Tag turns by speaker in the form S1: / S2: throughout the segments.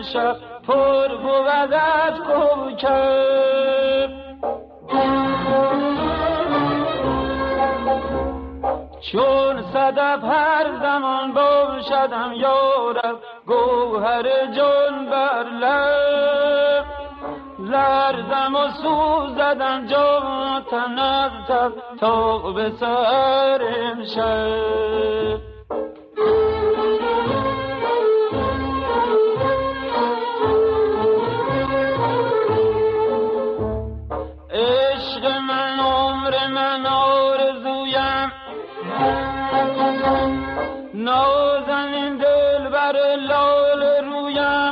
S1: شب پر بود از کوکب. چون صدف هر زمان باشدم یارب گوهر جان بر لب. لرزم و سوزدم جان تن از تب تا به سر امشب. عشق من عمر من آرزویم، نازنین دل بر لال رویم.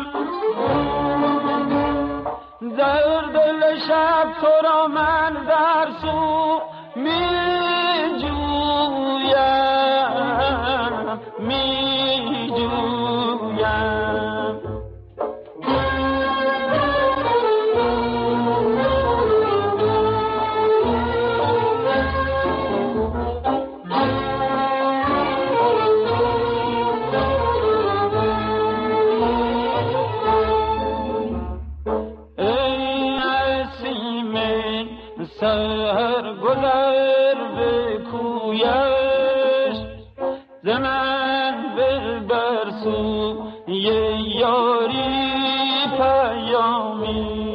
S1: در دل شب تو را من در سو می جویم، می جویم. سر گذر به کویش ز من ببر سوی یاری پیامی.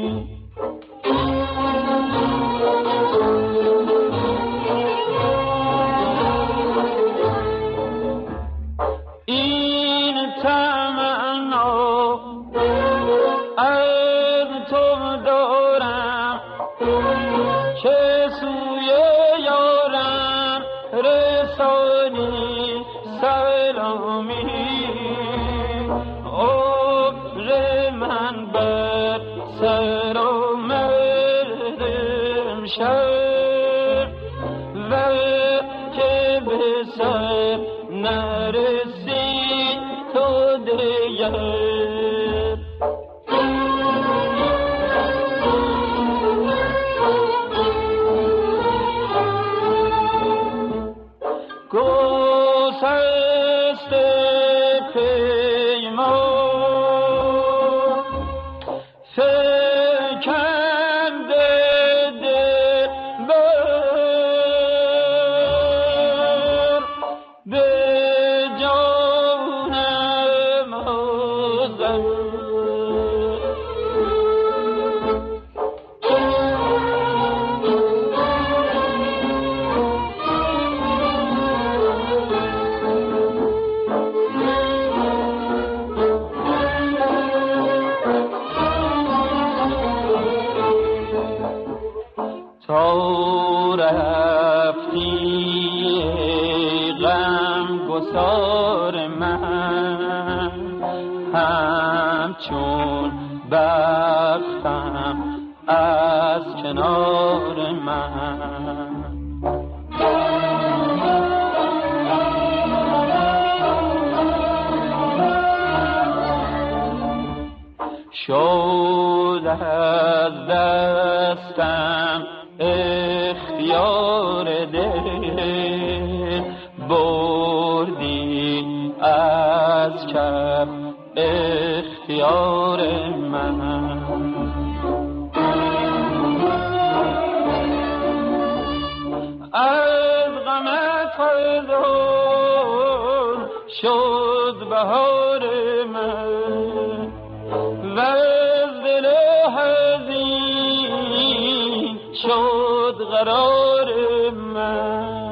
S1: این تمنا از تو دارم که سوی یارم رسانی سلامی. عمر من بر سر آمد امشب و که به سر نرسی تو دیگر. گسست پیمان فکنده دل بر به جانم آزد. تو رفتی غم گسار من، همچون بختم از کنار من. شد از دستم اختیار دل، بردی از کف اختیار من. از غمت فزون شد بهار من و از دل حزین شد قرار من.